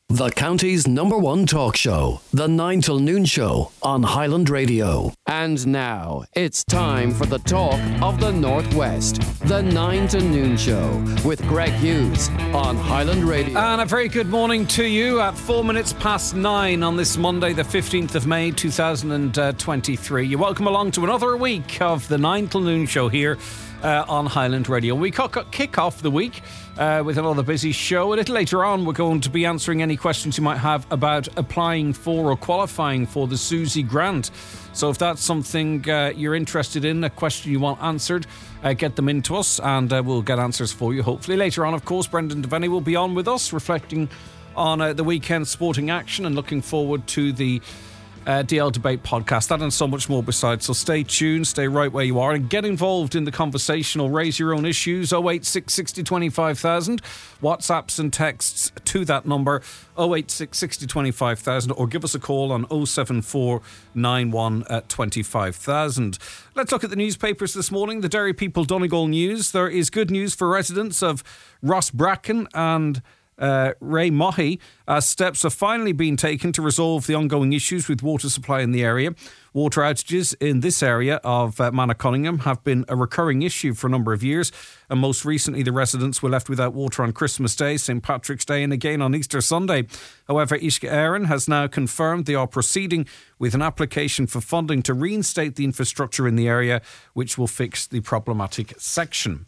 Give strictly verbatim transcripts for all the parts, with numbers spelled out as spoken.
The county's number one talk show, The nine till Noon Show on Highland Radio. And now, it's time for the talk of the Northwest, The nine till Noon Show with Greg Hughes on Highland Radio. And a very good morning to you at four minutes past nine on this Monday, the fifteenth of May, two thousand twenty-three. You're welcome along to another week of The nine till Noon Show here uh, on Highland Radio. We kick off the week Uh, with another busy show. A little later on, we're going to be answering any questions you might have about applying for or qualifying for the Susie Grant. So if that's something uh, you're interested in, a question you want answered, uh, get them into us and uh, we'll get answers for you. Hopefully later on, of course, Brendan Devaney will be on with us, reflecting on uh, the weekend sporting action and looking forward to the Uh, D L Debate podcast. That and so much more besides. So stay tuned, stay right where you are and get involved in the conversation or raise your own issues. oh eight six, sixty, twenty-five thousand. WhatsApps and texts to that number oh eight six, sixty, twenty-five thousand or give us a call on oh seven four nine one twenty-five thousand. Let's look at the newspapers this morning. The Derry People Donegal News. There is good news for residents of Rossbracken and Uh, Ray Mohi, as steps have finally been taken to resolve the ongoing issues with water supply in the area. Water outages in this area of uh, Manor-Cunningham have been a recurring issue for a number of years, and most recently the residents were left without water on Christmas Day, Saint Patrick's Day and again on Easter Sunday. However, Uisce Éireann has now confirmed they are proceeding with an application for funding to reinstate the infrastructure in the area, which will fix the problematic section.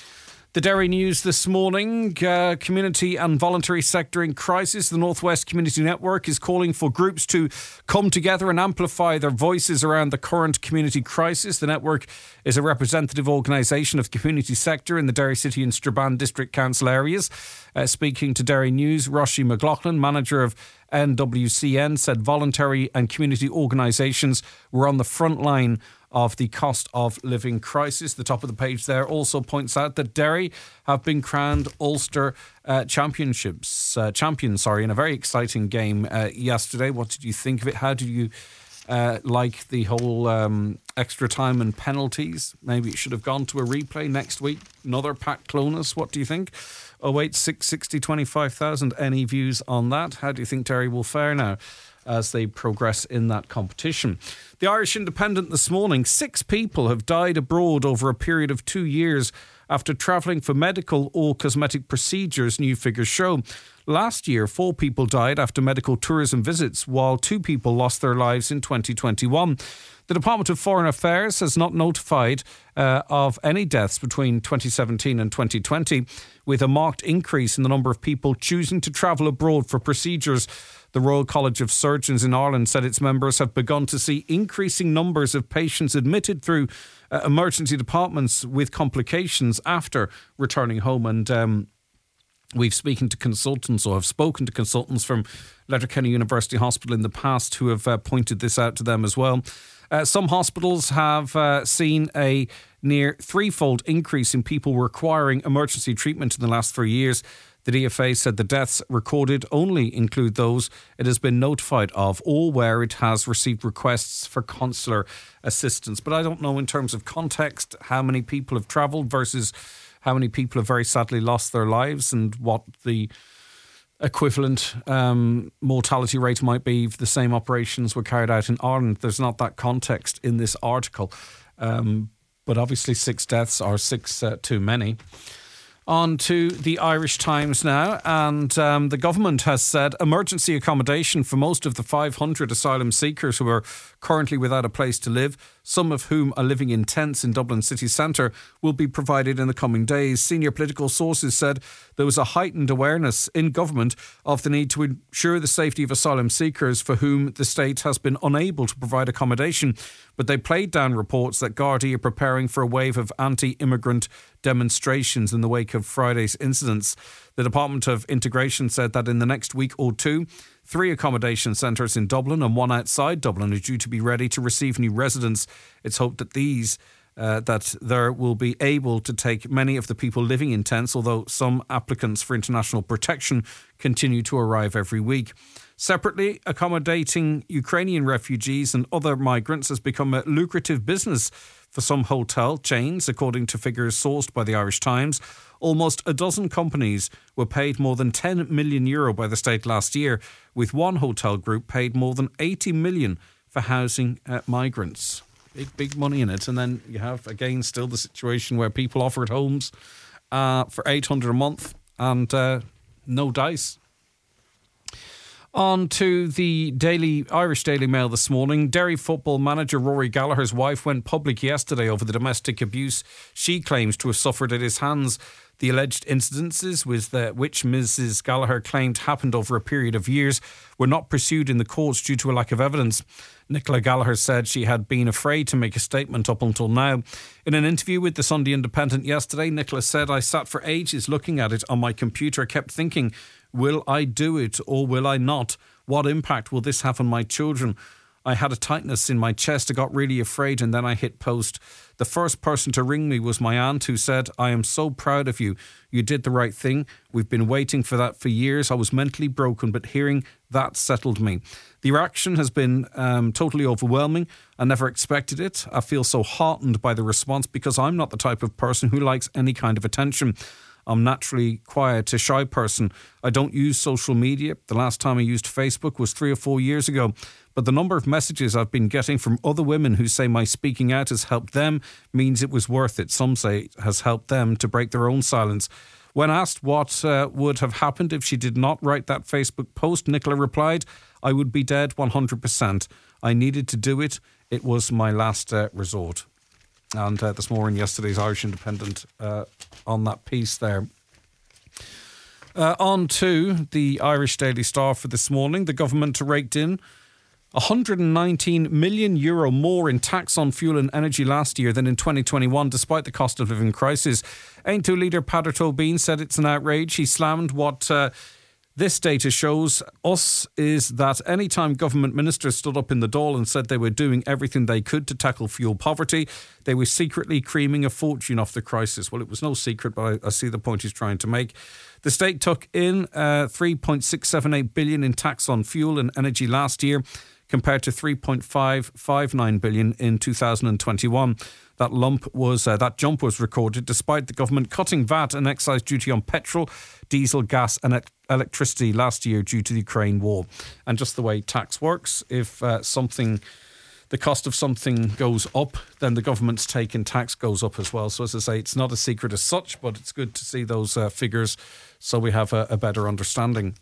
The Derry News this morning, uh, community and voluntary sector in crisis. The Northwest Community Network is calling for groups to come together and amplify their voices around the current community crisis. The network is a representative organisation of the community sector in the Derry City and Strabane District Council areas. Uh, speaking to Derry News, Roshi McLaughlin, manager of N W C N, said voluntary and community organisations were on the front line of the cost of living crisis. The top of the page there also points out that Derry have been crowned Ulster uh, championships uh, champions. Sorry, in a very exciting game uh, yesterday. What did you think of it? How did you uh, like the whole um, extra time and penalties? Maybe it should have gone to a replay next week. Another Pat Clonus. What do you think? oh eight six, sixty, twenty-five thousand. Any views on that? How do you think Derry will fare now as they progress in that competition? The Irish Independent this morning. Six people have died abroad over a period of two years after travelling for medical or cosmetic procedures, new figures show. Last year, four people died after medical tourism visits, while two people lost their lives in twenty twenty-one. The Department of Foreign Affairs has not notified uh, of any deaths between twenty seventeen and twenty twenty, with a marked increase in the number of people choosing to travel abroad for procedures. The Royal College of Surgeons in Ireland said its members have begun to see increasing numbers of patients admitted through uh, emergency departments with complications after returning home. And um, we've spoken to consultants or have spoken to consultants from Letterkenny University Hospital in the past who have uh, pointed this out to them as well. Uh, some hospitals have uh, seen a near threefold increase in people requiring emergency treatment in the last three years. The D F A said the deaths recorded only include those it has been notified of or where it has received requests for consular assistance. But I don't know in terms of context how many people have travelled versus how many people have very sadly lost their lives and what the equivalent um, mortality rate might be if the same operations were carried out in Ireland. There's not that context in this article. Um, but obviously six deaths are six uh, too many. On to the Irish Times now, and um, the government has said emergency accommodation for most of the five hundred asylum seekers who are currently without a place to live, some of whom are living in tents in Dublin city centre, will be provided in the coming days. Senior political sources said there was a heightened awareness in government of the need to ensure the safety of asylum seekers for whom the state has been unable to provide accommodation, but they played down reports that Gardaí are preparing for a wave of anti-immigrant demonstrations in the wake of Friday's incidents. The Department of Integration said that in the next week or two, three accommodation centres in Dublin and one outside Dublin are due to be ready to receive new residents. It's hoped that these uh, that there will be able to take many of the people living in tents, although some applicants for international protection continue to arrive every week. Separately, accommodating Ukrainian refugees and other migrants has become a lucrative business for some hotel chains, according to figures sourced by the Irish Times. Almost a dozen companies were paid more than ten million euro by the state last year, with one hotel group paid more than eighty million for housing uh, migrants. Big, big money in it. And then you have, again, still the situation where people offered homes uh, for eight hundred a month and uh, no dice. On to the Daily Irish Daily Mail this morning. Derry football manager Rory Gallagher's wife went public yesterday over the domestic abuse she claims to have suffered at his hands. The alleged incidences, with the, which Missus Gallagher claimed happened over a period of years, were not pursued in the courts due to a lack of evidence. Nicola Gallagher said she had been afraid to make a statement up until now. In an interview with the Sunday Independent yesterday, Nicola said, "I sat for ages looking at it on my computer. I kept thinking, will I do it or will I not? What impact will this have on my children? I had a tightness in my chest. I got really afraid and then I hit post. The first person to ring me was my aunt, who said, 'I am so proud of you. You did the right thing. We've been waiting for that for years. I was mentally broken, but hearing that settled me.' The reaction has been um, totally overwhelming. I never expected it. I feel so heartened by the response because I'm not the type of person who likes any kind of attention. I'm naturally quiet, a shy person. I don't use social media. The last time I used Facebook was three or four years ago. But the number of messages I've been getting from other women who say my speaking out has helped them means it was worth it. Some say it has helped them to break their own silence." When asked what uh, would have happened if she did not write that Facebook post, Nicola replied, "I would be dead one hundred percent. I needed to do it. It was my last uh, resort." And uh, this morning, yesterday's Irish Independent uh, on that piece there. Uh, on to the Irish Daily Star for this morning. The government raked in one hundred nineteen million euro more in tax on fuel and energy last year than in twenty twenty-one, despite the cost of living crisis. Aontú leader Peadar Tóibín said it's an outrage. He slammed what uh, this data shows us is that any time government ministers stood up in the Dáil and said they were doing everything they could to tackle fuel poverty, they were secretly creaming a fortune off the crisis. Well, it was no secret, but I, I see the point he's trying to make. The state took in uh, three point six seven eight billion in tax on fuel and energy last year, compared to three point five five nine billion in two thousand twenty-one. That lump was uh, that jump was recorded despite the government cutting V A T and excise duty on petrol, diesel, gas and e- electricity last year due to the Ukraine war. And just the way tax works, if uh, something, the cost of something goes up, then the government's take in tax goes up as well. So as I say, it's not a secret as such, but it's good to see those uh, figures so we have a, a better understanding.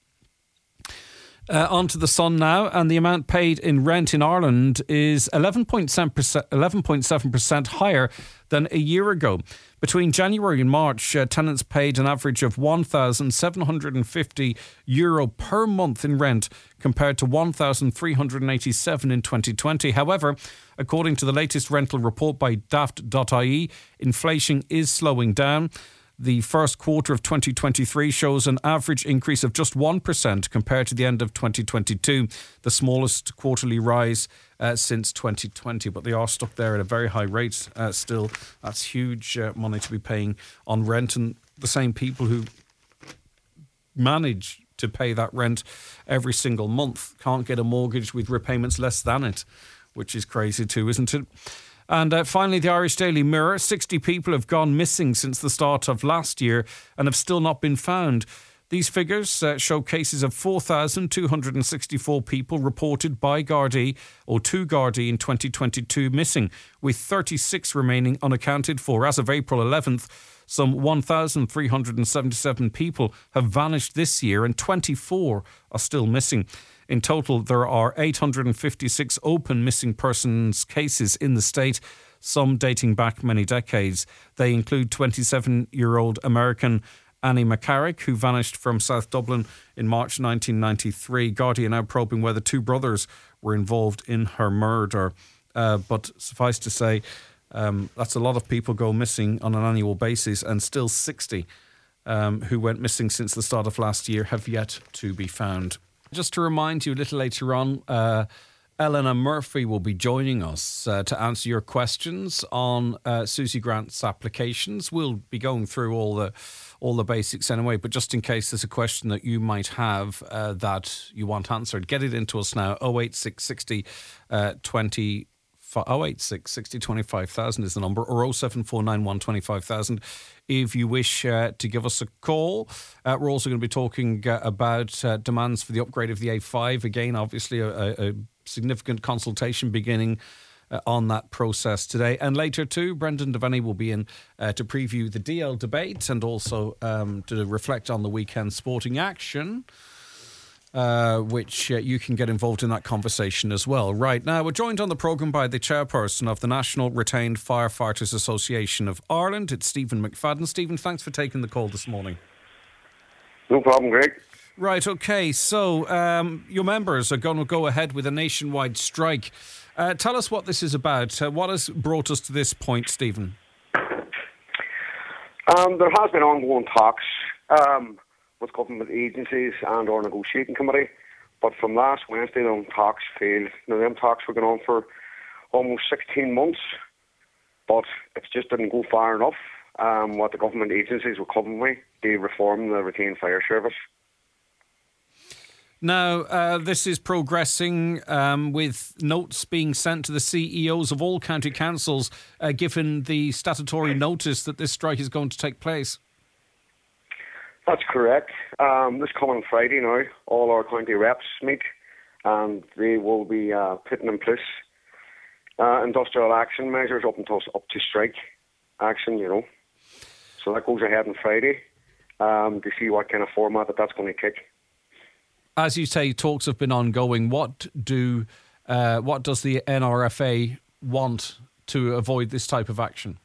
Uh, on to the Sun now, and the amount paid in rent in Ireland is eleven point seven percent higher than a year ago. Between January and March, uh, tenants paid an average of one thousand seven hundred fifty euro per month in rent, compared to one thousand three hundred eighty-seven in twenty twenty. However, according to the latest rental report by daft dot I E, inflation is slowing down. The first quarter of twenty twenty-three shows an average increase of just one percent compared to the end of twenty twenty-two, the smallest quarterly rise uh, since twenty twenty. But they are stuck there at a very high rate uh, still. That's huge uh, money to be paying on rent, and the same people who manage to pay that rent every single month can't get a mortgage with repayments less than it, which is crazy too, isn't it? And uh, finally, the Irish Daily Mirror. sixty people have gone missing since the start of last year and have still not been found. These figures uh, show cases of four thousand two hundred sixty-four people reported by Gardaí or to Gardaí in twenty twenty-two missing, with thirty-six remaining unaccounted for. As of April eleventh, some one thousand three hundred seventy-seven people have vanished this year and twenty-four are still missing. In total, there are eight hundred fifty-six open missing persons cases in the state, some dating back many decades. They include twenty-seven-year-old American Annie McCarrick, who vanished from South Dublin in March nineteen ninety-three. Gardaí are now probing whether two brothers were involved in her murder. Uh, but suffice to say, um, that's a lot of people go missing on an annual basis, and still sixty um, who went missing since the start of last year have yet to be found. Just to remind you, a little later on, uh, Eleanor Murphy will be joining us uh, to answer your questions on uh, Susie Grant's applications. We'll be going through all the all the basics anyway. But just in case there's a question that you might have uh, that you want answered, get it into us now. oh eight six sixty uh, twenty. oh eight six sixty twenty-five thousand is the number, or oh seven four nine one twenty-five thousand if you wish uh, to give us a call. Uh, we're also going to be talking uh, about uh, demands for the upgrade of the A five. Again, obviously a, a significant consultation beginning uh, on that process today. And later too, Brendan Devaney will be in uh, to preview the D L debate and also um, to reflect on the weekend sporting action. Uh, which uh, you can get involved in that conversation as well. Right now, we're joined on the programme by the chairperson of the National Retained Firefighters Association of Ireland. It's Stephen McFadden. Stephen, thanks for taking the call this morning. No problem, Greg. Right, okay. So um, your members are going to go ahead with a nationwide strike. Uh, tell us what this is about. Uh, what has brought us to this point, Stephen? Um, there has been ongoing talks Um, with government agencies and our negotiating committee. But from last Wednesday, them talks failed. Now, them talks were going on for almost sixteen months, but it just didn't go far enough. Um, what the government agencies were coming with, they reform the retained fire service. Now, uh, this is progressing um, with notes being sent to the C E Os of all county councils, uh, given the statutory notice that this strike is going to take place. That's correct. Um, this coming Friday now, all our county reps meet and they will be uh, putting in place uh, industrial action measures up until up to strike action, you know. So that goes ahead on Friday um, to see what kind of format that that's going to kick. As you say, talks have been ongoing. What do uh, what does the N R F A want to avoid this type of action?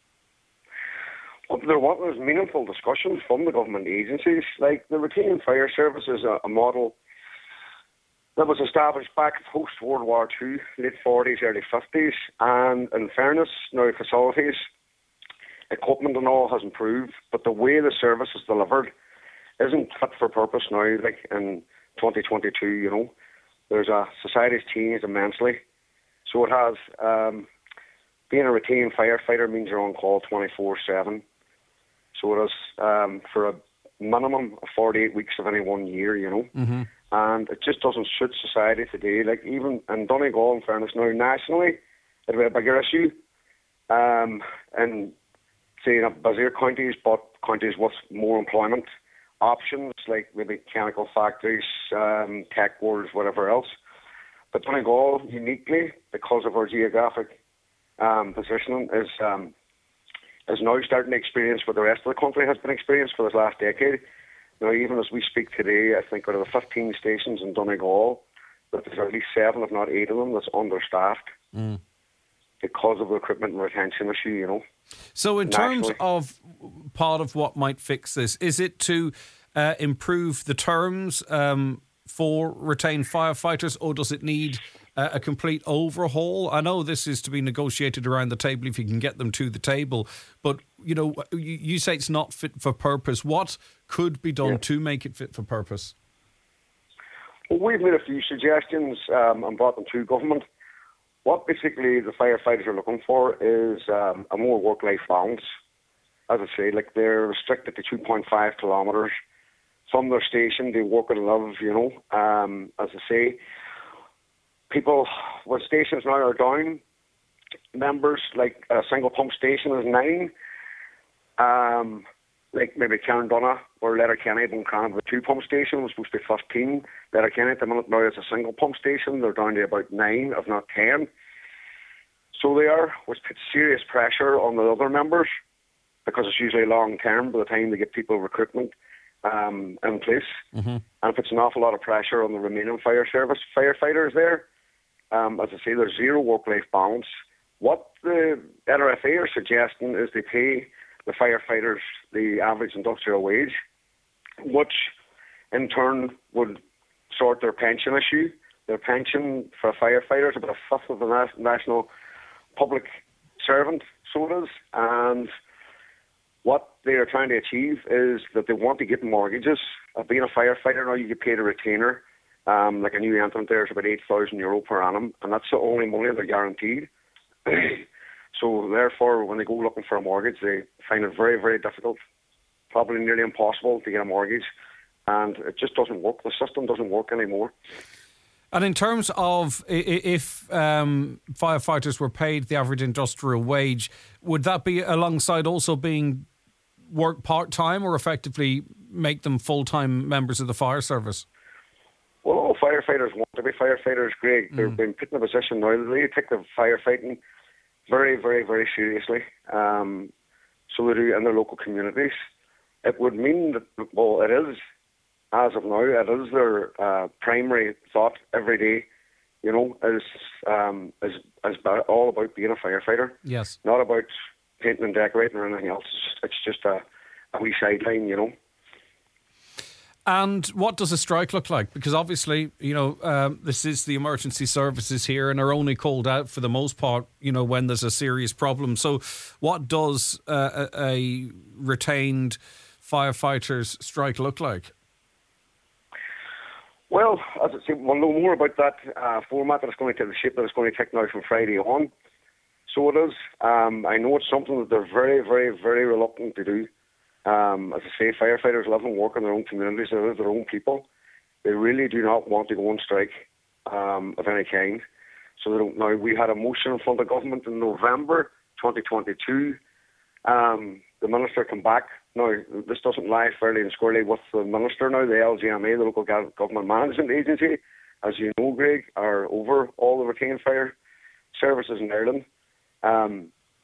Well, there was meaningful discussions from the government agencies. Like the retained fire service is a, a model that was established back post-World War Two, late forties, early fifties. And in fairness, now facilities, equipment and all has improved, but the way the service is delivered isn't fit for purpose now, like in twenty twenty-two, you know. There's a society's changed immensely. So it has, um, being a retained firefighter means you're on call twenty-four seven. So it is um, for a minimum of forty-eight weeks of any one year, you know. Mm-hmm. And it just doesn't suit society today. Like even in Donegal, in fairness, now nationally, it'll be a bigger issue. Um, and say in busier counties, but counties with more employment options, like maybe chemical factories, um, tech worlds, whatever else. But Donegal, uniquely, because of our geographic um, positioning, is um, is now starting to experience what the rest of the country has been experienced for this last decade. Now, even as we speak today, I think out of the fifteen stations in Donegal, that there's at least seven, if not eight of them, that's understaffed mm. because of the recruitment and retention issue, you know. So in Nationally. terms of part of what might fix this, is it to uh, improve the terms um, for retained firefighters, or does it need uh, a complete overhaul? I know this is to be negotiated around the table if you can get them to the table, but you know, you, you say it's not fit for purpose. What could be done yeah. to make it fit for purpose? Well, we've made a few suggestions um, and brought them to government. What basically the firefighters are looking for is um, a more work-life balance. As I say, like they're restricted to two point five kilometres from their station. They work and live, you know. Um, as I say, people, when stations now are down, members, like a single pump station is nine. Um, like maybe Carndonagh or Letterkenny, Buncrana, the two pump station was supposed to be fifteen. Letterkenny at the minute now is a single pump station. They're down to about nine, if not ten. So they are, which puts serious pressure on the other members because it's usually long term by the time they get people recruitment um, in place. Mm-hmm. And it puts an awful lot of pressure on the remaining fire service firefighters there. Um, as I say, there's zero work-life balance. What the N R F A are suggesting is they pay the firefighters the average industrial wage, which in turn would sort their pension issue. Their pension for firefighters is about a fifth of the na- national public servant, so it is. And what they are trying to achieve is that they want to get mortgages. Uh, being a firefighter now, you get paid a retainer. Um, like a new entrant there is about eight thousand euro per annum, and that's the only money they're guaranteed. So therefore, when they go looking for a mortgage, they find it very, very difficult. probably nearly impossible to get a mortgage, and it just doesn't work. The system doesn't work anymore. And in terms of if um, firefighters were paid the average industrial wage, would that be alongside also being work part-time or effectively make them full-time members of the fire service? Well, all firefighters want to be firefighters, Greg. They've mm. been put in a position now that they take the firefighting very, very, very seriously. Um, so they do in their local communities. It would mean that, well, it is, as of now, it is their uh, primary thought every day, you know, is, um, is, is all about being a firefighter. Yes. Not about painting and decorating or anything else. It's just a, a wee sideline, you know. And what does a strike look like? Because obviously, you know, um, this is the emergency services here and are only called out for the most part, you know, when there's a serious problem. So what does uh, a, a retained firefighter's strike look like? Well, as I say, we'll know more about that uh, format that it's going to take, the shape that it's going to take now from Friday on. So it is. Um, I know it's something that they're very, very, very reluctant to do. Um, as I say, firefighters live and work in their own communities. They're their own people. They really do not want to go on strike um, of any kind. So they don't. Now, we had a motion in front of government in November twenty twenty-two. Um, the minister came back. Now, this doesn't lie fairly and squarely with the minister now. The L G M A, the Local Government Management Agency, as you know, Greg, are over all the retained fire services in Ireland. Um,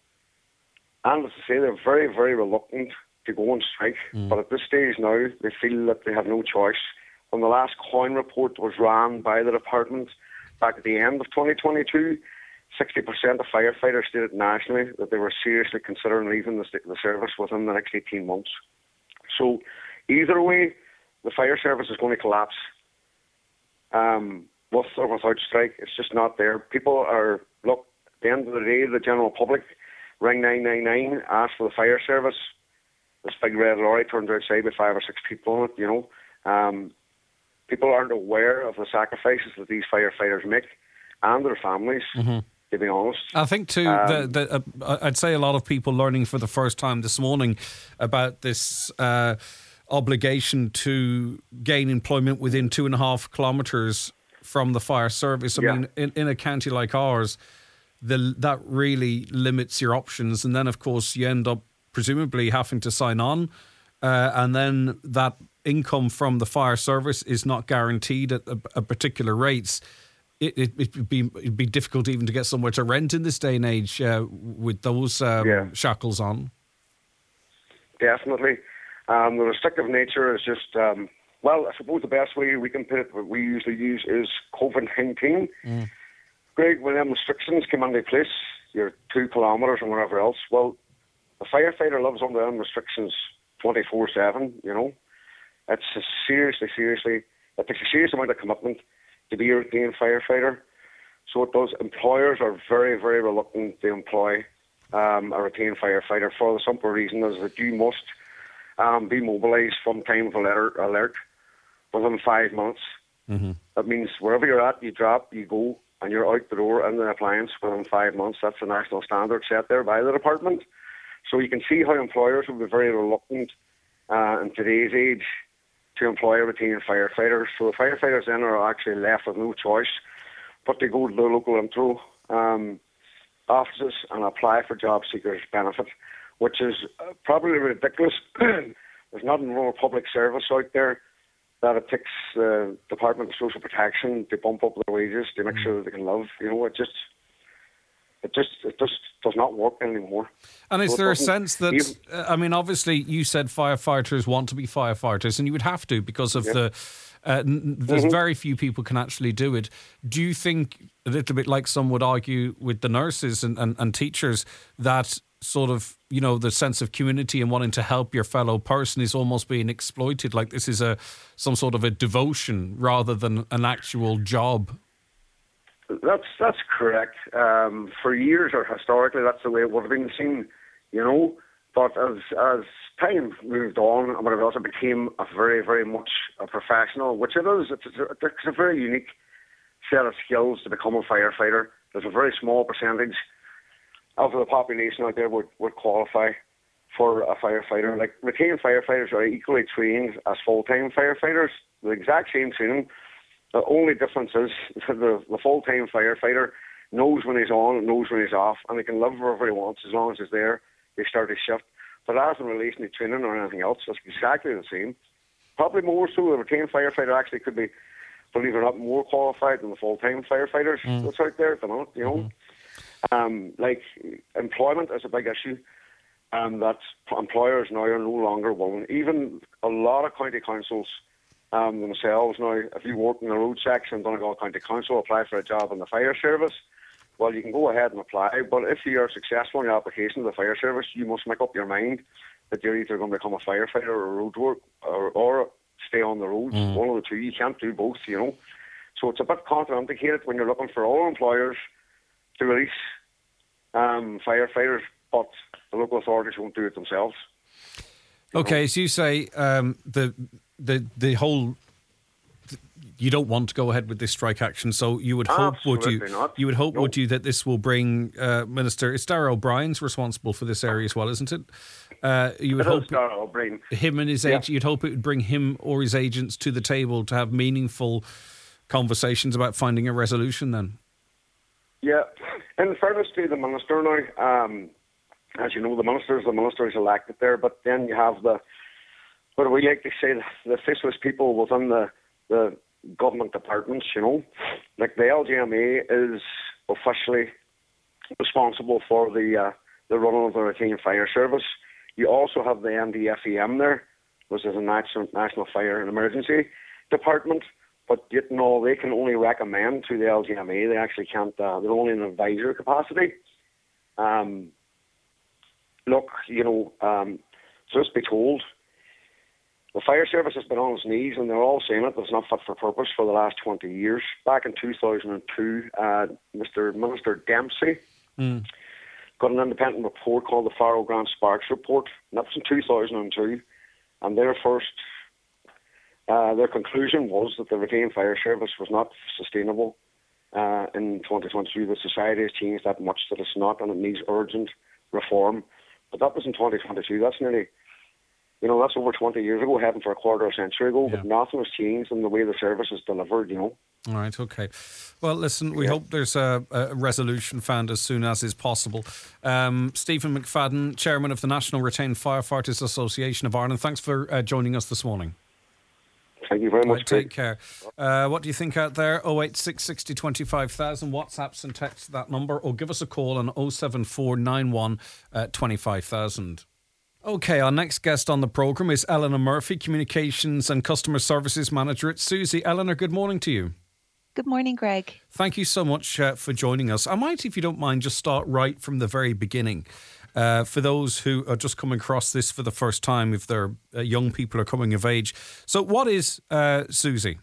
and as I say, they're very, very reluctant to go on strike, mm. but at this stage now, they feel that they have no choice. When the last COIN report was ran by the department back at the end of twenty twenty-two, sixty percent of firefighters stated nationally that they were seriously considering leaving the, the service within the next eighteen months. So either way, the fire service is going to collapse. Um, with or without strike, it's just not there. People are, look, at the end of the day, the general public ring nine nine nine, ask for the fire service. This big red lorry turned outside with five or six people in it, you know. Um, people aren't aware of the sacrifices that these firefighters make and their families, mm-hmm. to be honest. I think, too, um, the, the, uh, I'd say a lot of people learning for the first time this morning about this uh, obligation to gain employment within two and a half kilometres from the fire service. I yeah. mean, in, in a county like ours, the, that really limits your options. And then, of course, you end up presumably having to sign on, uh, and then that income from the fire service is not guaranteed at a, a particular rates. It, it, it'd, be, it'd be difficult even to get somewhere to rent in this day and age uh, with those um, yeah. shackles on. Definitely. Um, the restrictive nature is just, um, well, I suppose the best way we can put it, what we usually use is COVID nineteen. Mm. Greg, when them restrictions came into place, you're two kilometres and whatever else, well, the firefighter lives under them restrictions twenty-four seven, you know. It's a seriously, seriously, it takes a serious amount of commitment to be a retained firefighter. So it does. Employers are very, very reluctant to employ um, a retained firefighter for the simple reason is that you must um, be mobilised from time of alert, alert within five months. Mm-hmm. That means wherever you're at, you drop, you go, and you're out the door in the appliance within five months. That's the national standard set there by the department. So you can see how employers will be very reluctant uh, in today's age to employ a retained firefighter. So the firefighters then are actually left with no choice but to go to the local intro um, offices and apply for job seekers benefit, which is probably ridiculous. There's not another public service out there that it takes the Department of Social Protection to bump up their wages to make sure that they can live. You know, it just... It just it just does not work anymore. And is so there a sense that, even, uh, I mean, obviously you said firefighters want to be firefighters and you would have to because of yeah. the, uh, n- there's mm-hmm. very few people can actually do it. Do you think, a little bit like some would argue with the nurses and, and, and teachers, that sort of, you know, the sense of community and wanting to help your fellow person is almost being exploited? Like this is a some sort of a devotion rather than an actual job? That's that's correct. Um, for years or historically, that's the way it would have been seen, you know. But as as time moved on, and whatever else, it became a very, very much a professional, which it is. It's a, it's a very unique set of skills to become a firefighter. There's a very small percentage of the population out there would, would qualify for a firefighter. Like, retained firefighters are equally trained as full-time firefighters. The exact same training. The only difference is the, the full-time firefighter knows when he's on and knows when he's off, and he can live wherever he wants as long as he's there. They start his shift. But as in relation to training or anything else, it's exactly the same. Probably more so, a retained firefighter actually could be, believe it or not, more qualified than the full-time firefighters mm. that's out there at the moment, you know. Mm-hmm. Um, like, employment is a big issue, um, that employers now are no longer willing. Even a lot of county councils um, themselves now, if you work in the road section in Donegal County Council, apply for a job in the fire service, well, you can go ahead and apply, but if you are successful in your application to the fire service, you must make up your mind that you're either going to become a firefighter or a road work or, or stay on the roads. Mm. One of the two. You can't do both, you know. So it's a bit contraindicated when you're looking for all employers to release um, firefighters, but the local authorities won't do it themselves. Okay, know? so you say um, the the the whole. You don't want to go ahead with this strike action, so you would hope, Absolutely would you? Not. You would hope, no. would you, that this will bring uh, Minister? It's Darragh O'Brien's responsible for this area as well, isn't it? Uh, you would it hope is Darragh O'Brien. Him and his yeah. agent. You'd hope it would bring him or his agents to the table to have meaningful conversations about finding a resolution. Then, yeah. In fairness to the minister now, um, as you know, the minister is the minister is elected there, but then you have the what do we like to say, the faceless people within the the. government departments, you know. Like the L G M A is officially responsible for the uh, the running of the retained fire service. You also have the N D F E M there, which is a national, national Fire and Emergency Department, but yet no, they can only recommend to the L G M A. They actually can't, uh, they're only in an advisory capacity. Um, look, you know, um, just be told, the fire service has been on its knees, and they're all saying it, it's not fit for purpose for the last twenty years. Back in two thousand two, uh, Mister Minister Dempsey mm. got an independent report called the Faro Grant Sparks Report, and that was in two thousand two. And their first, uh, their conclusion was that the retained fire service was not sustainable uh, in twenty twenty-two. The society has changed that much that it's not, and it needs urgent reform. But that was in twenty twenty-two. That's nearly... You know, that's over twenty years ago, heading for a quarter of a century ago, yeah. But nothing has changed in the way the service is delivered, you know. All right, okay. Well, listen, we yeah. hope there's a, a resolution found as soon as is possible. Um, Stephen McFadden, Chairman of the National Retained Firefighters Association of Ireland, thanks for uh, joining us this morning. Thank you very much. Right, take care. Uh, what do you think out there? oh eight six sixty twenty-five thousand, WhatsApps and text that number, or give us a call on oh seven four nine one twenty-five thousand. Okay, our next guest on the programme is Eleanor Murphy, Communications and Customer Services Manager at Suzy. Eleanor, good morning to you. Good morning, Greg. Thank you so much uh, for joining us. I might, if you don't mind, just start right from the very beginning. Uh, for those who are just coming across this for the first time, if they're uh, young people are coming of age. So what is uh, Suzy?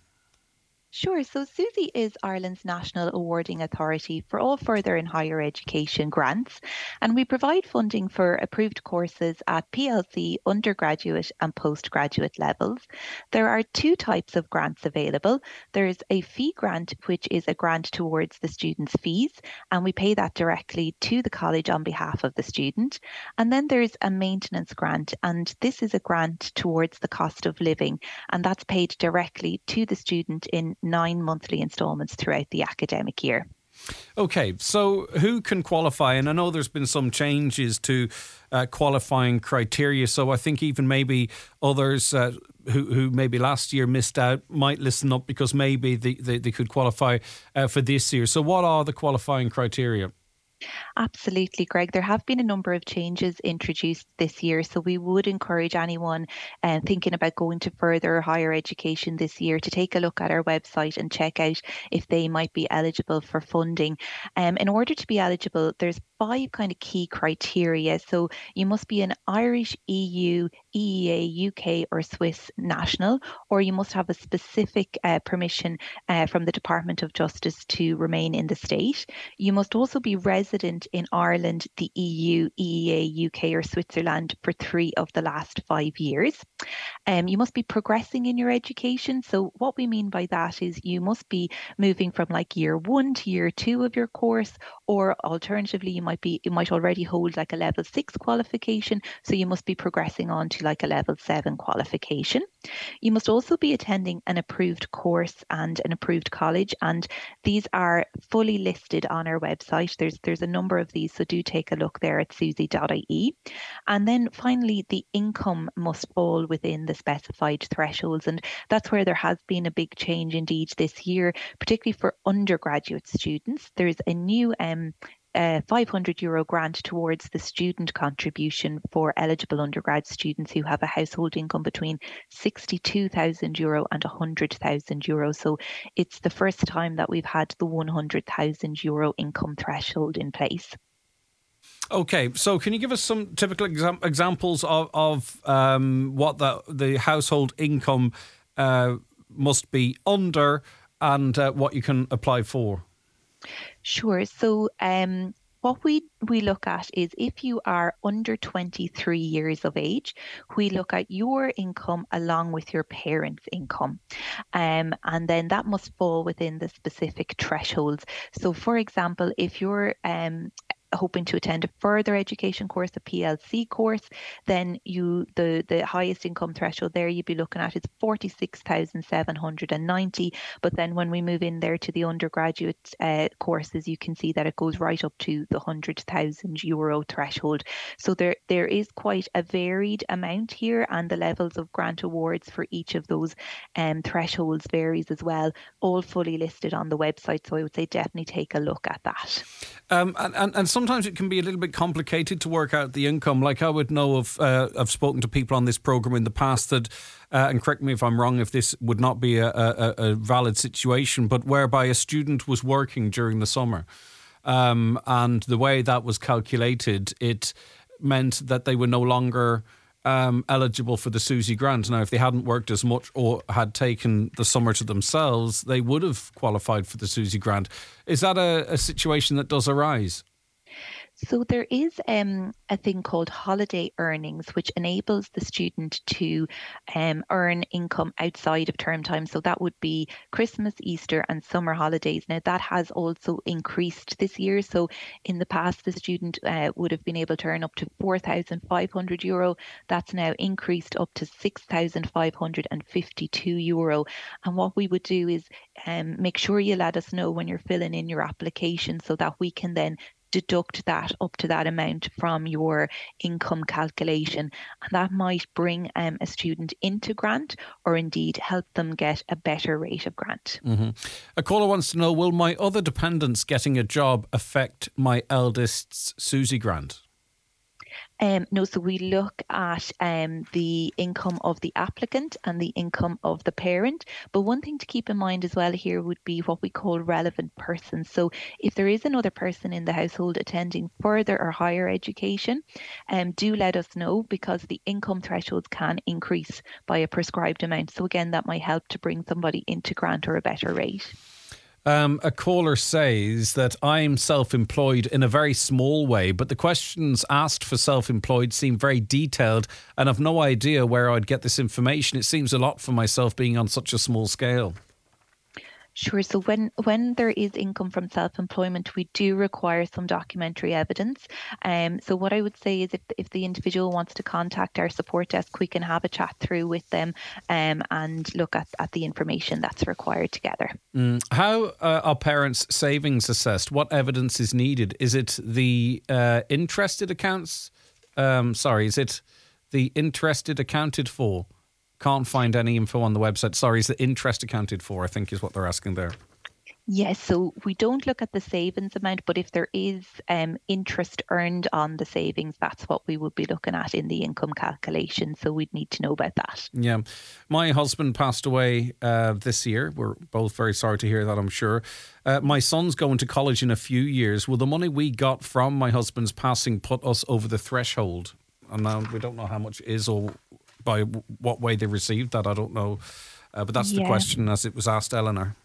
Sure. So Suzy is Ireland's national awarding authority for all further and higher education grants, and we provide funding for approved courses at P L C, undergraduate and postgraduate levels. There are two types of grants available. There's a fee grant, which is a grant towards the student's fees, and we pay that directly to the college on behalf of the student. And then there's a maintenance grant, and this is a grant towards the cost of living, and that's paid directly to the student in nine monthly instalments throughout the academic year. Okay, so who can qualify? And I know there's been some changes to uh, qualifying criteria, so I think even maybe others uh, who, who maybe last year missed out might listen up because maybe they, they, they could qualify uh, for this year. So what are the qualifying criteria? Absolutely, Greg. There have been a number of changes introduced this year, so we would encourage anyone uh, thinking about going to further higher education this year to take a look at our website and check out if they might be eligible for funding. Um, in order to be eligible, there's five kind of key criteria. So you must be an Irish, E U, E E A, U K or Swiss national, or you must have a specific uh, permission uh, from the Department of Justice to remain in the state. You must also be resident resident in Ireland, the E U, E E A, U K or Switzerland for three of the last five years. Um, you must be progressing in your education. So what we mean by that is you must be moving from like year one to year two of your course, or alternatively, you might be you might already hold like a level six qualification. So you must be progressing on to like a level seven qualification. You must also be attending an approved course and an approved college, and these are fully listed on our website. There's there's a number of these, so do take a look there at susie dot I E. And then finally, the income must fall within the specified thresholds, and that's where there has been a big change indeed this year, particularly for undergraduate students. There's a new um, uh, five hundred euro grant towards the student contribution for eligible undergrad students who have a household income between sixty-two thousand euro and one hundred thousand euro. So it's the first time that we've had the one hundred thousand euro income threshold in place. Okay, so can you give us some typical exam- examples of, of um, what the, the household income uh, must be under and uh, what you can apply for? Sure. So um, what we, we look at is if you are under twenty-three years of age, we look at your income along with your parents' income. Um, and then that must fall within the specific thresholds. So for example, if you're um, hoping to attend a further education course, a P L C course, then you the the highest income threshold there you'd be looking at is forty-six thousand seven hundred ninety. But then when we move in there to the undergraduate uh, courses, you can see that it goes right up to the one hundred thousand euro threshold. So there there is quite a varied amount here, and the levels of grant awards for each of those um, thresholds varies as well, all fully listed on the website. So I would say definitely take a look at that. Um, and, and, and sometimes it can be a little bit complicated to work out the income. Like I would know of, uh, I've spoken to people on this programme in the past that, uh, and correct me if I'm wrong, if this would not be a, a, a valid situation, but whereby a student was working during the summer. Um, and the way that was calculated, it meant that they were no longer um, eligible for the SUSI grant. Now, if they hadn't worked as much or had taken the summer to themselves, they would have qualified for the SUSI grant. Is that a, a situation that does arise? So there is um, a thing called holiday earnings, which enables the student to um, earn income outside of term time. So that would be Christmas, Easter and summer holidays. Now that has also increased this year. So in the past, the student uh, would have been able to earn up to four thousand five hundred euro. That's now increased up to six thousand five hundred fifty-two euro. And what we would do is um, make sure you let us know when you're filling in your application so that we can then deduct that up to that amount from your income calculation, and that might bring um, a student into grant or indeed help them get a better rate of grant. Mm-hmm. A caller wants to know, will my other dependents getting a job affect my eldest's SUSI grant? Um, no, so we look at um, the income of the applicant and the income of the parent. But one thing to keep in mind as well here would be what we call relevant persons. So if there is another person in the household attending further or higher education, um, do let us know, because the income thresholds can increase by a prescribed amount. So again, that might help to bring somebody into grant or a better rate. Um, a caller says that I'm self-employed in a very small way, but the questions asked for self-employed seem very detailed and I've no idea where I'd get this information. It seems a lot for myself being on such a small scale. Sure. So when, when there is income from self-employment, we do require some documentary evidence. Um, so what I would say is if, if the individual wants to contact our support desk, we can have a chat through with them um, and look at, at the information that's required together. Mm. How uh, are parents' savings assessed? What evidence is needed? Is it the uh, interested accounts? Um, sorry, is it the interested accounted for? Can't find any info on the website. Sorry, is the interest accounted for, I think is what they're asking there. Yes, so we don't look at the savings amount, but if there is um, interest earned on the savings, that's what we would be looking at in the income calculation. So we'd need to know about that. Yeah. My husband passed away uh, this year. We're both very sorry to hear that, I'm sure. Uh, my son's going to college in a few years. Will the money we got from my husband's passing put us over the threshold? And now we don't know how much it is or by what way they received that, I don't know. Uh, but that's yeah. the question as it was asked, Eleanor.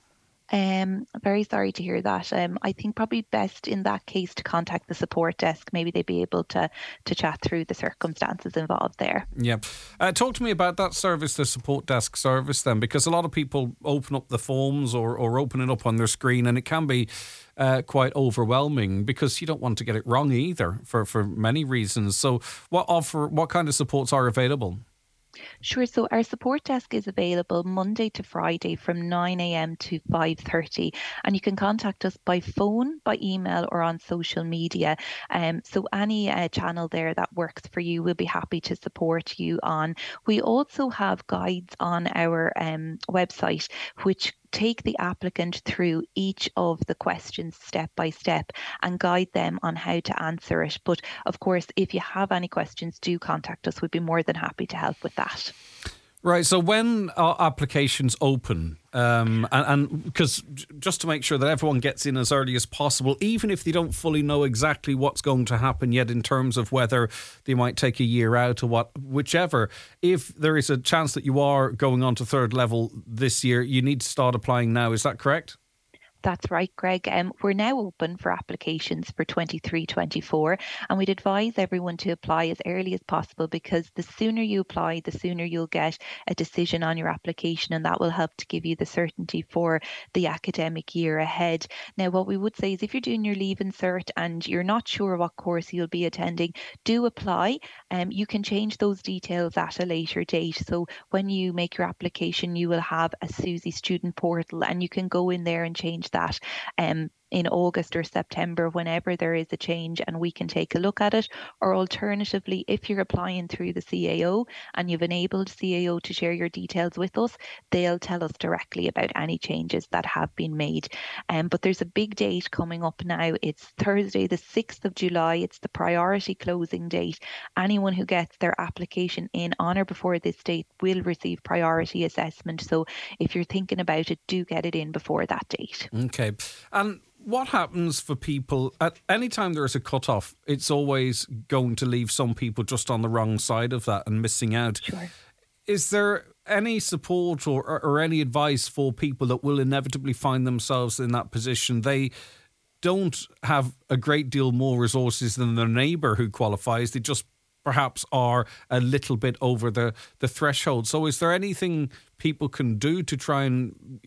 Um, very sorry to hear that. Um, I think probably best in that case to contact the support desk. Maybe they'd be able to to chat through the circumstances involved there. Yeah. Uh, talk to me about that service, the support desk service then, because a lot of people open up the forms or, or open it up on their screen, and it can be uh, quite overwhelming because you don't want to get it wrong either for, for many reasons. So what offer, what kind of supports are available? Sure. So our support desk is available Monday to Friday from nine a.m. to five thirty, and you can contact us by phone, by email, or on social media. Um, so any uh, channel there that works for you, we'll be happy to support you on. We also have guides on our um, website, which take the applicant through each of the questions step by step and guide them on how to answer it. But of course, if you have any questions, do contact us. We'd be more than happy to help with that. Right, so when are applications open? Um, and because just to make sure that everyone gets in as early as possible, even if they don't fully know exactly what's going to happen yet in terms of whether they might take a year out or what, whichever, if there is a chance that you are going on to third level this year, you need to start applying now. Is that correct? That's right, Greg. Um, we're now open for applications for twenty-three twenty-four, and we'd advise everyone to apply as early as possible, because the sooner you apply, the sooner you'll get a decision on your application, and that will help to give you the certainty for the academic year ahead. Now, what we would say is if you're doing your Leaving Cert and you're not sure what course you'll be attending, do apply. Um, you can change those details at a later date. So when you make your application, you will have a Susie student portal, and you can go in there and change that um, in August or September, whenever there is a change, and we can take a look at it. Or alternatively, if you're applying through the C A O and you've enabled C A O to share your details with us, they'll tell us directly about any changes that have been made. Um, but there's a big date coming up now. It's Thursday, the sixth of July. It's the priority closing date. Anyone who gets their application in on or before this date will receive priority assessment. So if you're thinking about it, do get it in before that date. Okay. And what happens for people at any time there is a cut-off? It's always going to leave some people just on the wrong side of that and missing out. Sure. Is there any support or, or, or any advice for people that will inevitably find themselves in that position? They don't have a great deal more resources than their neighbour who qualifies. They just perhaps are a little bit over the, the threshold. So is there anything people can do to try and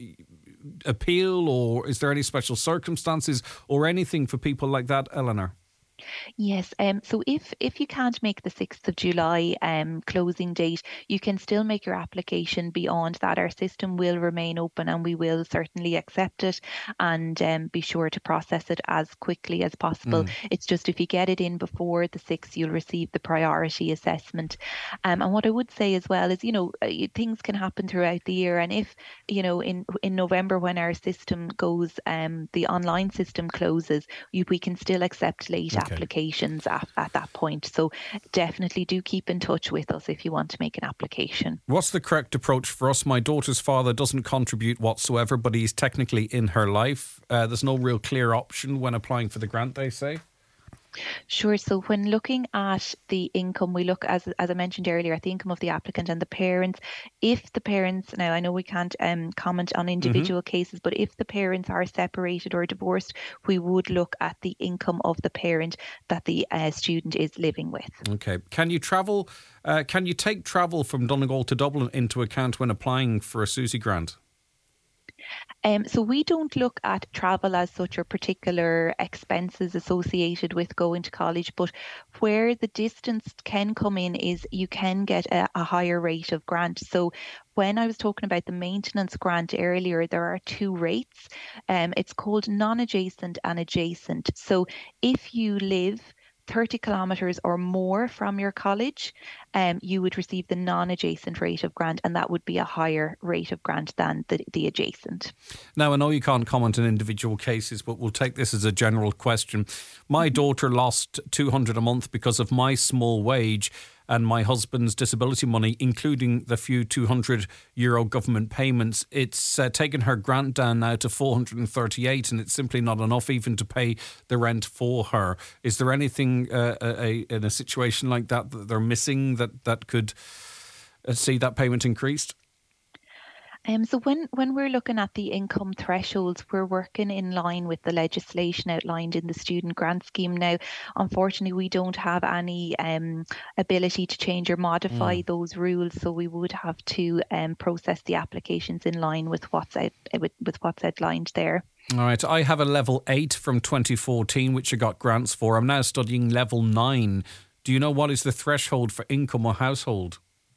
appeal, or is there any special circumstances or anything for people like that, Eleanor? Yes, um, so if if you can't make the sixth of July um, closing date, you can still make your application beyond that. Our system will remain open, and we will certainly accept it and um, be sure to process it as quickly as possible. Mm. It's just if you get it in before the sixth, you'll receive the priority assessment. Um, and what I would say as well is, you know, things can happen throughout the year, and if, you know, in in November when our system goes, um, the online system closes, you, we can still accept late okay. applications at, at that point. So definitely do keep in touch with us if you want to make an application. What's the correct approach for us? My daughter's father doesn't contribute whatsoever, but he's technically in her life. Uh, there's no real clear option when applying for the grant, they say. Sure. So when looking at the income, we look, as as I mentioned earlier, at the income of the applicant and the parents. If the parents, now I know we can't um, comment on individual mm-hmm. cases, but if the parents are separated or divorced, we would look at the income of the parent that the uh, student is living with. Okay. Can you travel, uh, can you take travel from Donegal to Dublin into account when applying for a Susie grant? Um, so we don't look at travel as such or particular expenses associated with going to college, but where the distance can come in is you can get a, a higher rate of grant. So when I was talking about the maintenance grant earlier, there are two rates. Um, it's called non-adjacent and adjacent. So if you live thirty kilometres or more from your college, um, you would receive the non-adjacent rate of grant, and that would be a higher rate of grant than the, the adjacent. Now, I know you can't comment on individual cases, but we'll take this as a general question. My daughter lost two hundred a month because of my small wage and my husband's disability money, including the few two hundred euro government payments. It's uh, taken her grant down now to four hundred thirty-eight, and it's simply not enough even to pay the rent for her. Is there anything uh, a, in a situation like that that they're missing that, that could uh, see that payment increased? Um, so when, when we're looking at the income thresholds, we're working in line with the legislation outlined in the student grant scheme. Now, unfortunately, we don't have any um, ability to change or modify mm. those rules, so we would have to um, process the applications in line with what's out, with, with what's outlined there. All right, I have a level eight from twenty fourteen, which I got grants for. I'm now studying level nine. Do you know what is the threshold for income or household?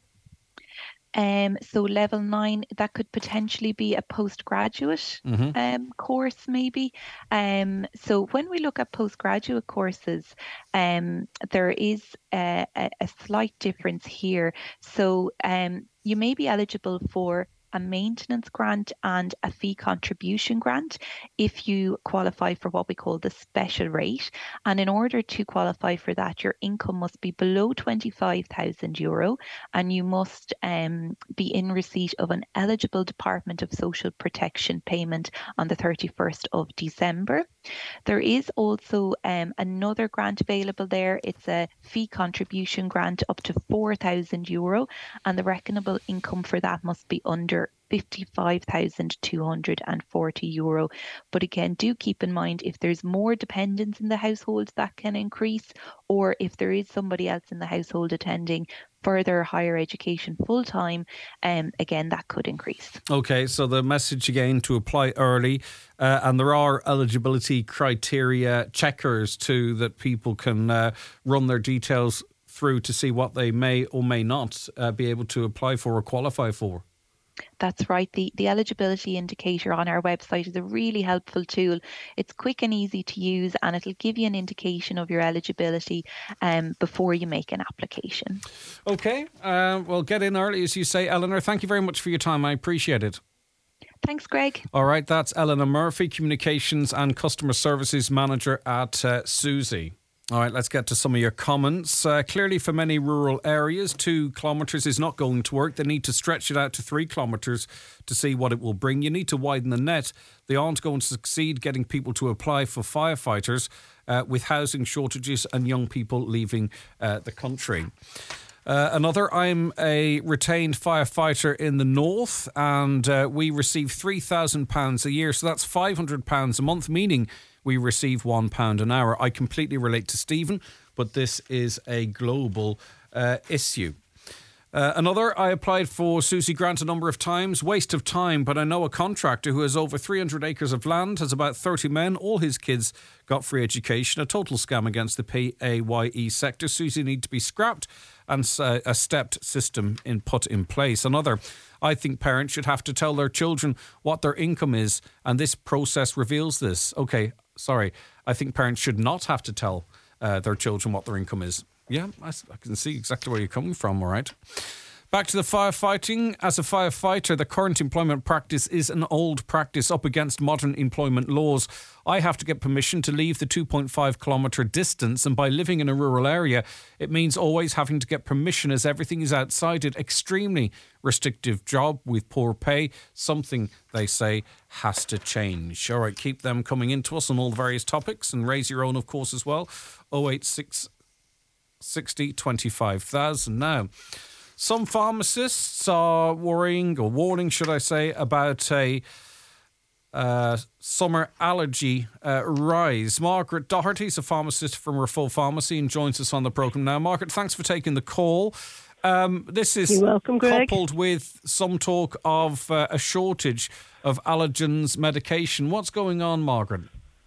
Um, so level nine, that could potentially be a postgraduate mm-hmm. um, course, maybe. Um, so when we look at postgraduate courses, um, there is a, a, a slight difference here. So um, you may be eligible for a maintenance grant and a fee contribution grant if you qualify for what we call the special rate. And in order to qualify for that, your income must be below twenty-five thousand euro and you must um, be in receipt of an eligible Department of Social Protection payment on the thirty-first of December. There is also um, another grant available there. It's a fee contribution grant up to four thousand euro, and the reckonable income for that must be under fifty-five thousand two hundred forty euro. But again, do keep in mind if there's more dependents in the household, that can increase, or if there is somebody else in the household attending further higher education full time, um, again, that could increase. Okay, so the message again to apply early, uh, and there are eligibility criteria checkers too that people can uh, run their details through to see what they may or may not uh, be able to apply for or qualify for. That's right. The, the eligibility indicator on our website is a really helpful tool. It's quick and easy to use, and it'll give you an indication of your eligibility um, before you make an application. Okay. Uh, well, get in early, as you say, Eleanor. Thank you very much for your time. I appreciate it. Thanks, Greg. All right. That's Eleanor Murphy, Communications and Customer Services Manager at uh, Suzy. All right, let's get to some of your comments. Uh, clearly, for many rural areas, two kilometres is not going to work. They need to stretch it out to three kilometres to see what it will bring. You need to widen the net. They aren't going to succeed getting people to apply for firefighters uh, with housing shortages and young people leaving uh, the country. Uh, another, I'm a retained firefighter in the north, and uh, we receive three thousand pounds a year. So that's five hundred pounds a month, meaning we receive one pound an hour. I completely relate to Stephen, but this is a global uh, issue. Uh, another, I applied for Suzy Grant a number of times. Waste of time, but I know a contractor who has over three hundred acres of land, has about thirty men. All his kids got free education. A total scam against the P A Y E sector. Suzy need to be scrapped and uh, a stepped system in put in place. Another, I think parents should have to tell their children what their income is, and this process reveals this. Okay, sorry. I think parents should not have to tell uh, their children what their income is. Yeah, I, I can see exactly where you're coming from, all right. Back to the firefighting. As a firefighter, the current employment practice is an old practice up against modern employment laws. I have to get permission to leave the two point five kilometre distance, and by living in a rural area, it means always having to get permission as everything is outside it. Extremely restrictive job with poor pay. Something, they say, has to change. All right, keep them coming into us on all the various topics and raise your own, of course, as well. oh eight six sixty twenty-five thousand. Now, some pharmacists are worrying, or warning, should I say, about a uh, summer allergy uh, rise. Margaret Doherty is a pharmacist from Refull Pharmacy and joins us on the programme now. Margaret, thanks for taking the call. Um, this is You're welcome, Greg. Coupled with some talk of uh, a shortage of allergens medication. What's going on, Margaret?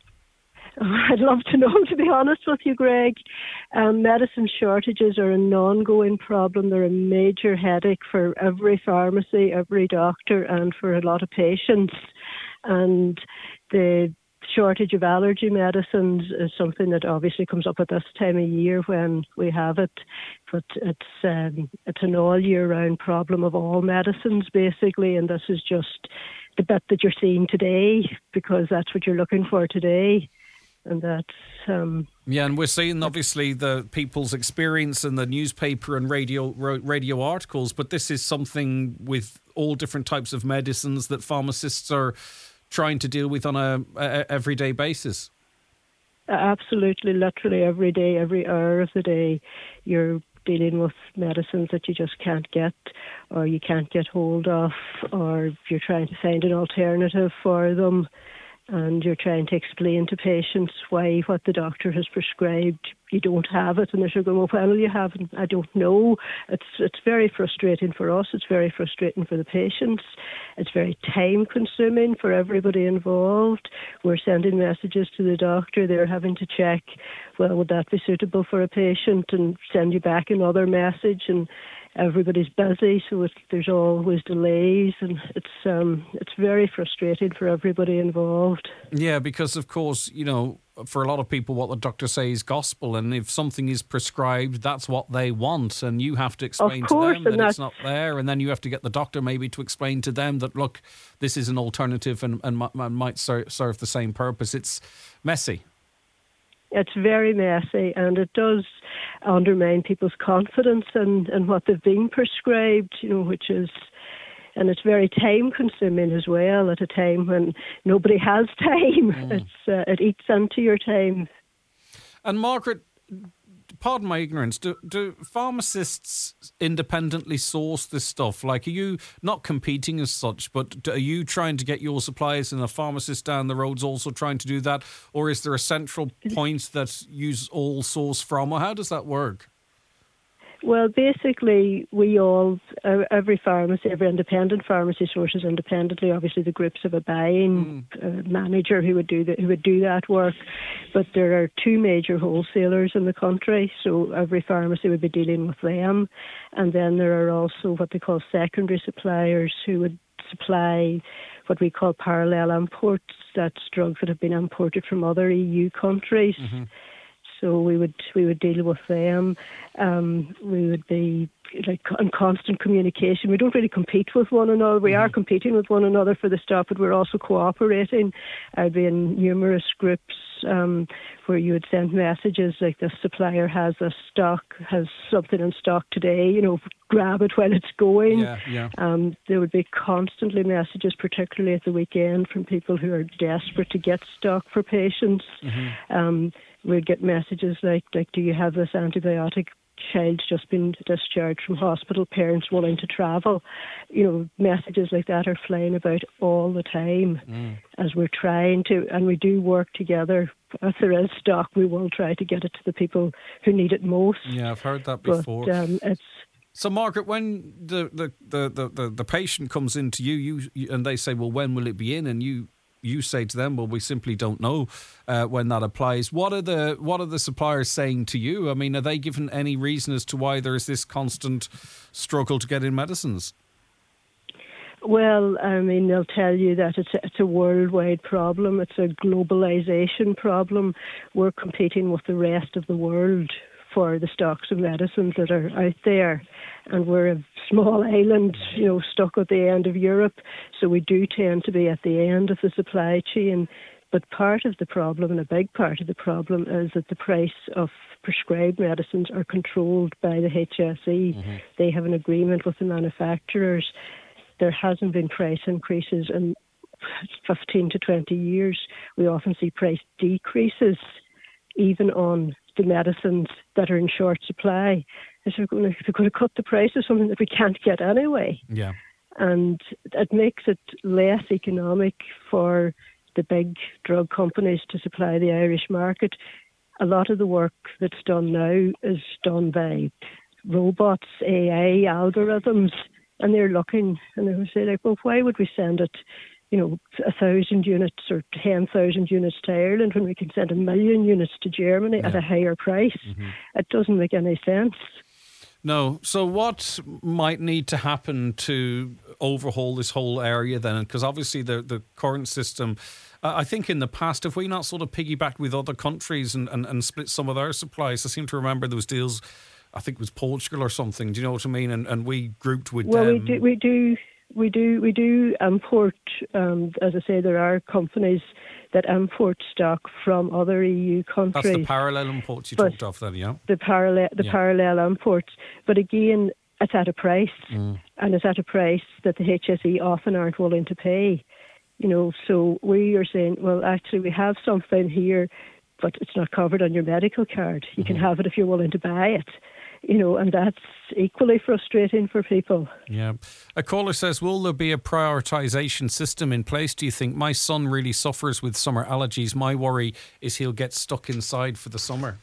I'd love to know, to be honest with you, Greg. Um, medicine shortages are an ongoing problem. They're a major headache for every pharmacy, every doctor, and for a lot of patients. And the shortage of allergy medicines is something that obviously comes up at this time of year when we have it. But it's um, it's an all year round problem of all medicines, basically. And this is just the bit that you're seeing today, because that's what you're looking for today. And that's um, yeah, and we're seeing obviously the people's experience in the newspaper and radio radio articles, but this is something with all different types of medicines that pharmacists are trying to deal with on a, a everyday basis. Absolutely, literally every day, every hour of the day, you're dealing with medicines that you just can't get or you can't get hold of, or you're trying to find an alternative for them, and you're trying to explain to patients why what the doctor has prescribed, you don't have it, and they're going, well, why will you have it? I don't know. It's it's very frustrating for us. It's very frustrating for the patients. It's very time-consuming for everybody involved. We're sending messages to the doctor. They're having to check, well, would that be suitable for a patient, and send you back another message, and everybody's busy, so it's, there's always delays, and it's um, it's very frustrating for everybody involved. Yeah, because of course, you know, for a lot of people, what the doctor says is gospel, and if something is prescribed, that's what they want, and you have to explain Of course, to them that and it's not there, and then you have to get the doctor maybe to explain to them that, look, this is an alternative and, and, and might ser- serve the same purpose. It's messy. It's very messy, and it does undermine people's confidence in, in what they've been prescribed, you know, which is, and it's very time-consuming as well at a time when nobody has time. Mm. It's uh, it eats into your time. And Margaret, pardon my ignorance, do, do pharmacists independently source this stuff? Like, are you not competing as such, but are you trying to get your supplies and a pharmacist down the road's also trying to do that? Or is there a central point that you all source from? Or how does that work? Well, basically, we all, every pharmacy, every independent pharmacy sources independently. Obviously, the groups have a buying mm. uh, manager who would do that, who would do that work. But there are two major wholesalers in the country, so every pharmacy would be dealing with them. And then there are also what they call secondary suppliers who would supply what we call parallel imports. That's drugs that have been imported from other E U countries. Mm-hmm. So we would we would deal with them. Um, we would be like in constant communication. We don't really compete with one another. We mm-hmm. are competing with one another for the stuff, but we're also cooperating. I'd be in numerous groups um, where you would send messages like, the supplier has a stock, has something in stock today, you know, grab it when it's going. Yeah, yeah. Um, there would be constantly messages, particularly at the weekend, from people who are desperate to get stock for patients. Mm-hmm. Um, we'd get messages like, like, do you have this antibiotic? Child's just been discharged from hospital, parents willing to travel. You know, messages like that are flying about all the time mm. as we're trying to, and we do work together. If there is stock, we will try to get it to the people who need it most. Yeah, I've heard that before. But, um, it's So, Margaret, when the, the, the, the, the, the patient comes into you, you, you and they say, well, when will it be in? And you you say to them, well, we simply don't know uh, when that applies. What are the what are the suppliers saying to you? I mean, are they given any reason as to why there is this constant struggle to get in medicines? Well, I mean, they'll tell you that it's a, it's a worldwide problem. It's a globalization problem. We're competing with the rest of the world for the stocks of medicines that are out there. And we're a small island, you know, stuck at the end of Europe. So we do tend to be at the end of the supply chain. But part of the problem, and a big part of the problem, is that the price of prescribed medicines are controlled by the H S E. Mm-hmm. They have an agreement with the manufacturers. There hasn't been price increases in fifteen to twenty years. We often see price decreases, even on the medicines that are in short supply. If we're going to, if we're going to cut the price of something that we can't get anyway. Yeah. And it makes it less economic for the big drug companies to supply the Irish market. A lot of the work that's done now is done by robots, A I, algorithms, and they're looking and they will say, like, well, why would we send it, you know, a thousand units or ten thousand units to Ireland when we can send a million units to Germany yeah. at a higher price? Mm-hmm. It doesn't make any sense. No. So what might need to happen to overhaul this whole area then? Because obviously the, the current system, uh, I think in the past, have we not sort of piggybacked with other countries and, and, and split some of their supplies? I seem to remember there was deals, I think it was Portugal or something, do you know what I mean? And, and we grouped with well, them. Well, we do... We do. We do we do import, um, as I say, there are companies that import stock from other E U countries. That's the parallel imports you but talked of then, yeah? The parallel the yeah. parallel imports. But again, it's at a price, mm. and it's at a price that the H S E often aren't willing to pay. You know, so we are saying, well, actually, we have something here, but it's not covered on your medical card. You mm-hmm. can have it if you're willing to buy it. you know, and that's equally frustrating for people. Yeah. A caller says, will there be a prioritisation system in place, do you think? My son really suffers with summer allergies. My worry is he'll get stuck inside for the summer.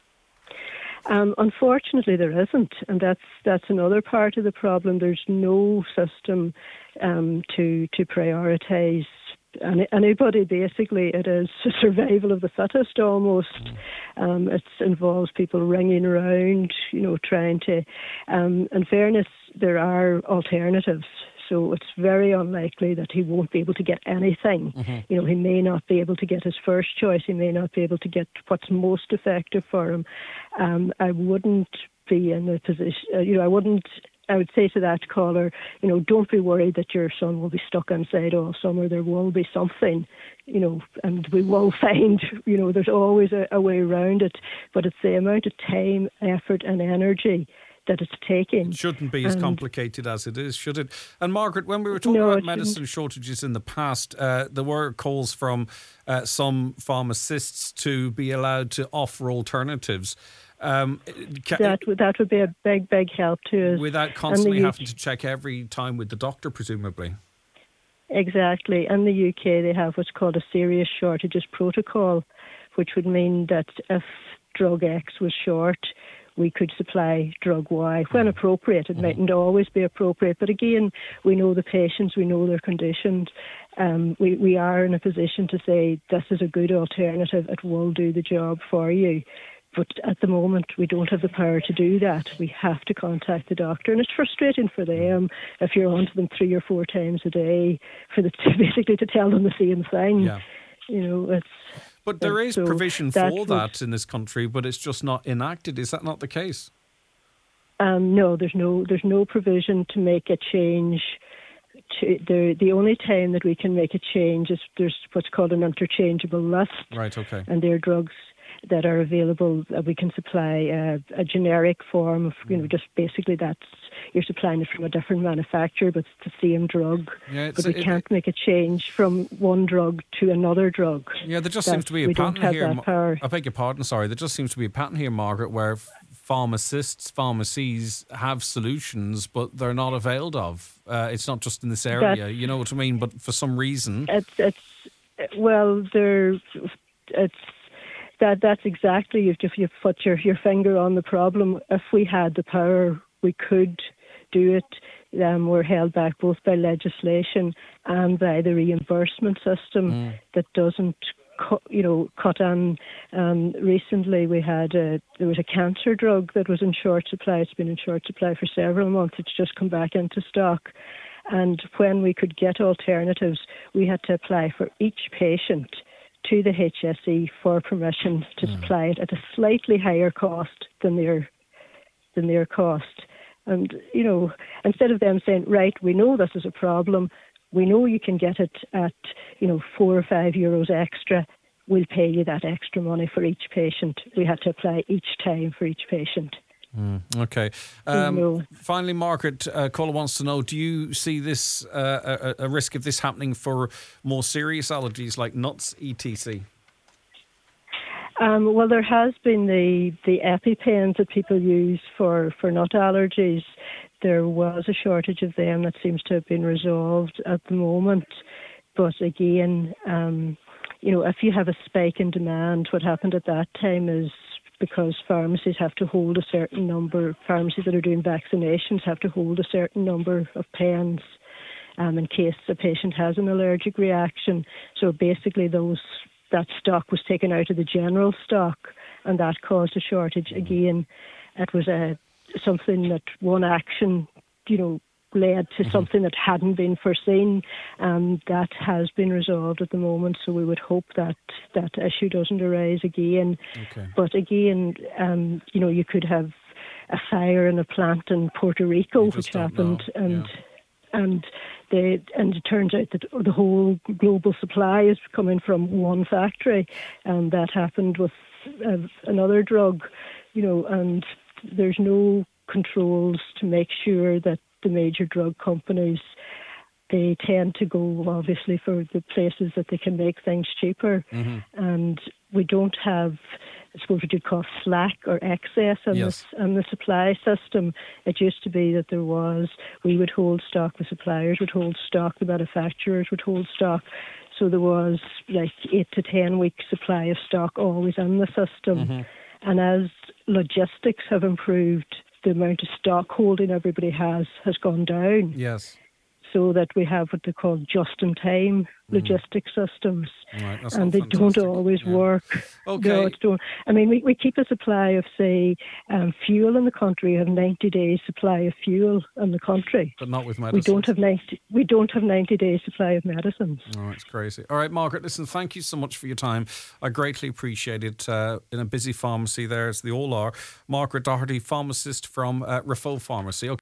Um, unfortunately, there isn't, and that's that's another part of the problem. There's no system um, to to prioritise any, anybody. Basically, it is survival of the fittest almost. Mm. Um, it involves people ringing around, you know, trying to. Um, in fairness, there are alternatives. So it's very unlikely that he won't be able to get anything. Mm-hmm. You know, he may not be able to get his first choice. He may not be able to get what's most effective for him. Um, I wouldn't be in a position, uh, you know, I wouldn't, I would say to that caller, you know, don't be worried that your son will be stuck inside all summer. There will be something, you know, and we will find, you know, there's always a, a way around it. But it's the amount of time, effort and energy that it's taking. It shouldn't be as and complicated as it is, should it? And Margaret, when we were talking no, about medicine shortages in the past, uh, there were calls from uh, some pharmacists to be allowed to offer alternatives. Um, can, that, would, that would be a big, big help to us. Without constantly having to check every time with the doctor, presumably. Exactly. In the U K, they have what's called a serious shortages protocol, which would mean that if drug X was short, we could supply drug Y when appropriate. It mm-hmm. mightn't always be appropriate, but again, we know the patients, we know their conditions. Um, we, we are in a position to say this is a good alternative, it will do the job for you. But at the moment, we don't have the power to do that. We have to contact the doctor, and it's frustrating for them if you're on to them three or four times a day for the basically to tell them the same thing. Yeah. You know, it's. But there is so provision for that, that in this country, but it's just not enacted. Is that not the case? Um, no, there's no there's no provision to make a change. To the the only time that we can make a change is there's what's called an interchangeable list. Right. Okay. And there are drugs that are available that we can supply uh, a generic form of, you know, just basically that's you're supplying it from a different manufacturer, but it's the same drug. Yeah, but we it, can't it, make a change from one drug to another drug. Yeah, there just seems to be a pattern here. I beg your pardon, sorry. There just seems to be a pattern here, Margaret, where pharmacists, pharmacies have solutions, but they're not availed of. Uh, it's not just in this area, that's, you know what I mean? But for some reason, it's it's well, there it's. That that's exactly if you put your, your finger on the problem. If we had the power, we could do it. Um, we're held back both by legislation and by the reimbursement system mm. that doesn't, cu- you know, cut on. Um, recently, we had a, there was a cancer drug that was in short supply. It's been in short supply for several months. It's just come back into stock. And when we could get alternatives, we had to apply for each patient to the H S E for permission to mm. supply it at a slightly higher cost than their than their cost. And, you know, instead of them saying, right, we know this is a problem, we know you can get it at, you know, four or five euros extra, we'll pay you that extra money for each patient. We had to apply each time for each patient. Mm, okay. Um, no. Finally, Margaret, uh, caller wants to know, do you see this uh, a, a risk of this happening for more serious allergies like nuts, et cetera? Um, well, there has been the, the EpiPens that people use for, for nut allergies. There was a shortage of them that seems to have been resolved at the moment. But again, um, you know, if you have a spike in demand, what happened at that time is because pharmacies have to hold a certain number, pharmacies that are doing vaccinations have to hold a certain number of pens um, in case a patient has an allergic reaction. So basically those that stock was taken out of the general stock and that caused a shortage. Again, it was a something that one action, you know, led to mm-hmm. something that hadn't been foreseen. Um, that has been resolved at the moment, so we would hope that that issue doesn't arise again. Okay. But again, um, you know, you could have a fire in a plant in Puerto Rico, which happened, know. and yeah. and they and it turns out that the whole global supply is coming from one factory, and that happened with uh, another drug, you know, and there's no controls to make sure that the major drug companies, they tend to go obviously for the places that they can make things cheaper. Mm-hmm. And we don't have I suppose what you'd call slack or excess in, Yes. the, in the supply system. It used to be that there was, we would hold stock, the suppliers would hold stock, the manufacturers would hold stock. So there was like eight to ten weeks supply of stock always in the system. Mm-hmm. And as logistics have improved, the amount of stock holding everybody has has gone down. Yes. So that we have what they call just-in-time logistics systems. Right, that's and not they fantastic. don't always Yeah. work. Okay. No, it don't. I mean, we, we keep a supply of, say, um, fuel in the country. We have ninety days supply of fuel in the country. But not with We medicines. don't have ninety. We don't have ninety days supply of medicines. Oh, it's crazy. All right, Margaret, listen, thank you so much for your time. I greatly appreciate it. Uh, in a busy pharmacy there, as they all are. Margaret Doherty, pharmacist from uh, Refoe Pharmacy. Okay.